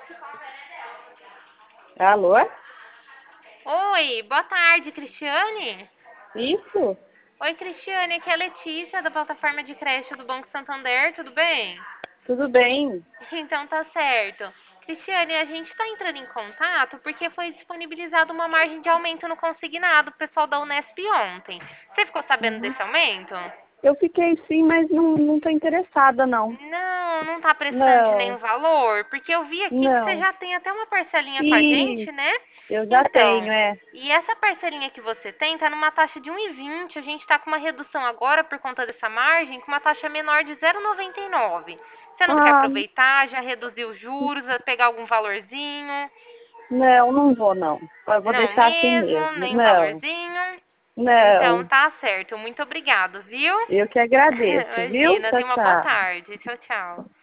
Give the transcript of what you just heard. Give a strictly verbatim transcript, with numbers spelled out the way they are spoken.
Alô? Oi, boa tarde, Cristiane. Isso? Oi, Cristiane, aqui é a Letícia, da plataforma de creche do Banco Santander, tudo bem? Tudo bem? Então tá certo. Cristiane, a gente está entrando em contato porque foi disponibilizada uma margem de aumento no consignado, pro pessoal da Unesp ontem. Você ficou sabendo Uhum. desse aumento? Eu fiquei sim, mas não, não tô interessada, não. Não, não tá precisando de nenhum Não, valor, porque eu vi aqui que você não. já tem até uma parcelinha com a E gente, né? eu já tenho, Então, é. e essa parcelinha que você tem tá numa taxa de um e vinte, a gente tá com uma redução agora por conta dessa margem, com uma taxa menor de zero vírgula noventa e nove. Você não quer Ah, aproveitar, já reduzir os juros, pegar algum valorzinho? não, não vou, não. Eu vou Não deixar assim mesmo, mesmo. nem Não, valorzinho? Então não. tá certo, muito obrigado, viu? Eu que agradeço, viu? Imagina, Tchau, tenha uma boa tchau. tarde. Tchau, tchau.